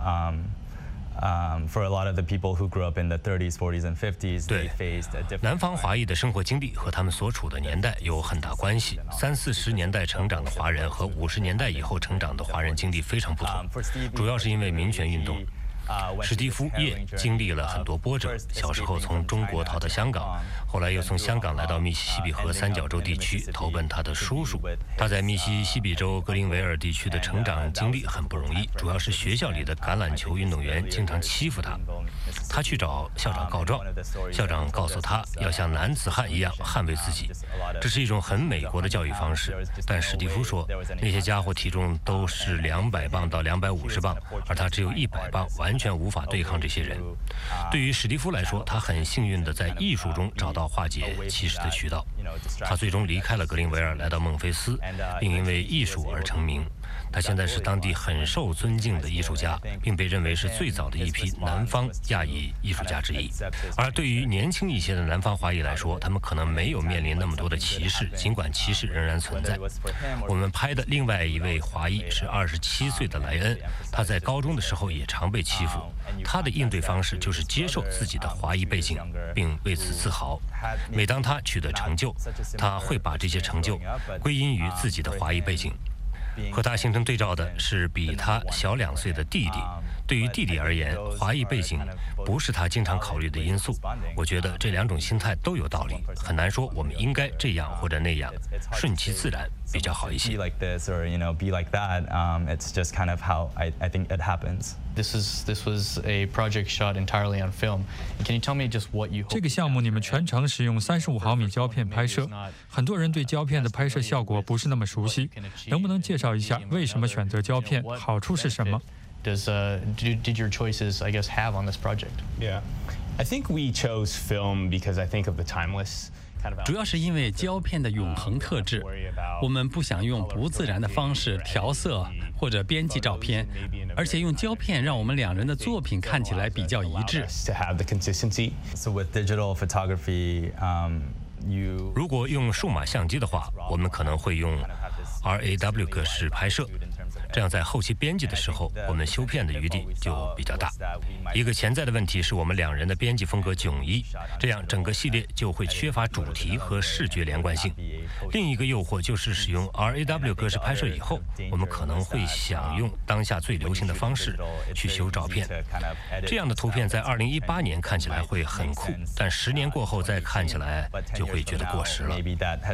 a lot of the people who grew up in the 30s, 40s, and 50s. They faced a different. 南方华裔的生活经历和他们所处的年代有很大关系。30、40年代成长的华人和50年代以后成长的华人经历非常不同，主要是因为民权运动。史蒂夫也经历了很多波折，小时候从中国逃到香港，后来又从香港来到密西西比河三角洲地区投奔他的叔叔。他在密西西比州格林维尔地区的成长经历很不容易，主要是学校里的橄榄球运动员经常欺负他。他去找校长告状，校长告诉他要像男子汉一样捍卫自己，这是一种很美国的教育方式。但史蒂夫说，那些家伙体重都是200磅到250磅，而他只有100磅，完全无法对抗这些人。对于史蒂夫来说，他很幸运地在艺术中找到化解歧视的渠道。他最终离开了格林维尔，来到孟菲斯，并因为艺术而成名。 他现在是当地很受尊敬的艺术家，并被认为是最早的一批南方亚裔艺术家之一。而对于年轻一些的南方华裔来说，他们可能没有面临那么多的歧视，尽管歧视仍然存在。我们拍的另外一位华裔是27岁的莱恩，他在高中的时候也常被欺负，他的应对方式就是接受自己的华裔背景，并为此自豪。每当他取得成就，他会把这些成就归因于自己的华裔背景。和他形成对照的是比他小2岁的弟弟。对于弟弟而言，华裔背景不是他经常考虑的因素。我觉得这2种心态都有道理，很难说我们应该这样或者那样，顺其自然比较好一些。 This was a project shot entirely on film. Can you tell me just what you? 这个项目你们全程使用35毫米胶片拍摄，很多人对胶片的拍摄效果不是那么熟悉，能不能介绍一下为什么选择胶片，好处是什么？ Did your choices, I guess, have on this project? Yeah, I think we chose film because I think of the timeless. 主要是因为胶片的永恒特质，我们不想用不自然的方式调色或者编辑照片，而且用胶片让我们2人的作品看起来比较一致。 如果用数码相机的话，我们可能会用 RAW 格式拍摄。 这样在后期编辑的时候，我们修片的余地就比较大。一个潜在的问题是我们2人的编辑风格迥异，这样整个系列就会缺乏主题和视觉连贯性。另一个诱惑就是使用 RAW 格式拍摄以后，我们可能会想用当下最流行的方式去修照片。这样的图片在2018年看起来会很酷，但10年过后再看起来就会觉得过时了。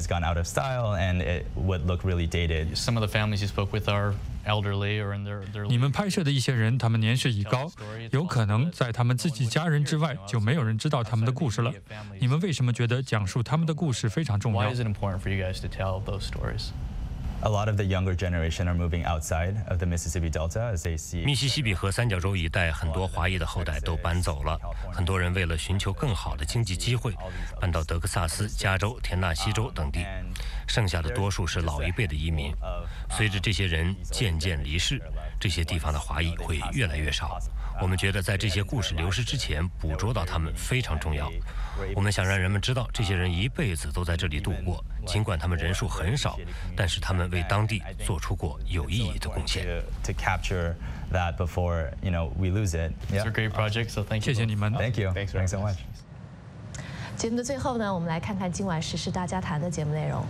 Some of the families you spoke with are elderly or in their. 你们拍摄的一些人，他们年事已高，有可能在他们自己家人之外，就没有人知道他们的故事了。你们为什么觉得讲述他们的故事非常重要？ Why is it important for you guys to tell those stories? A lot of the younger generation are moving outside of the Mississippi Delta as they see. 密西西比河三角洲一带很多华裔的后代都搬走了，很多人为了寻求更好的经济机会，搬到德克萨斯、加州、田纳西州等地。剩下的多数是老一辈的移民。随着这些人渐渐离世，这些地方的华裔会越来越少。我们觉得在这些故事流失之前，捕捉到他们非常重要。我们想让人们知道，这些人一辈子都在这里度过，尽管他们人数很少，但是他们为当地做出过有意义的贡献。 To capture that before we lose it. It's a great project, so thank you. 谢谢你们。 Thank you. Thanks so much. 节目的最后呢，我们来看看今晚时事大家谈的节目内容。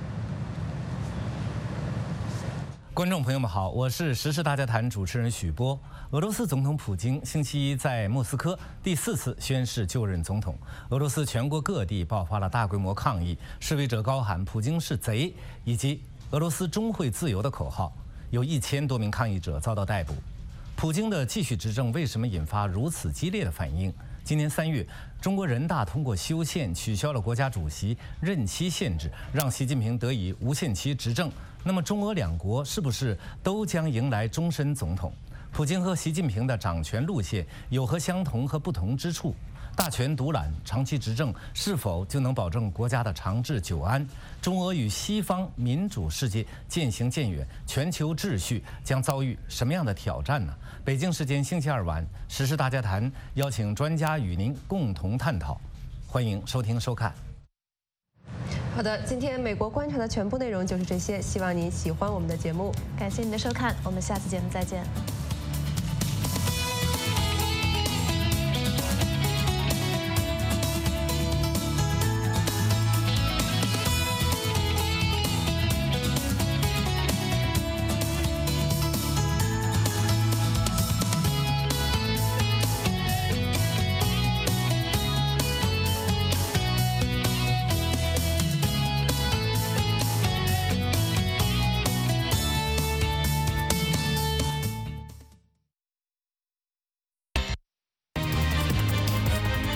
观众朋友们好，我是时事大家谈主持人许波。俄罗斯总统普京星期一在莫斯科第4次宣誓就任总统，俄罗斯全国各地爆发了大规模抗议，示威者高喊“普京是贼”以及“俄罗斯终会自由”的口号，有1000多名抗议者遭到逮捕。普京的继续执政为什么引发如此激烈的反应？今年3月，中国人大通过修宪取消了国家主席任期限制，让习近平得以无限期执政。 那么，中俄2国是不是都将迎来终身总统？普京和习近平的掌权路线有何相同和不同之处？大权独揽、长期执政是否就能保证国家的长治久安？中俄与西方民主世界渐行渐远，全球秩序将遭遇什么样的挑战呢？北京时间星期2晚，时事大家谈邀请专家与您共同探讨，欢迎收听收看。 好的，今天美国观察的全部内容就是这些，希望您喜欢我们的节目， 感谢您的收看，我们下次节目再见。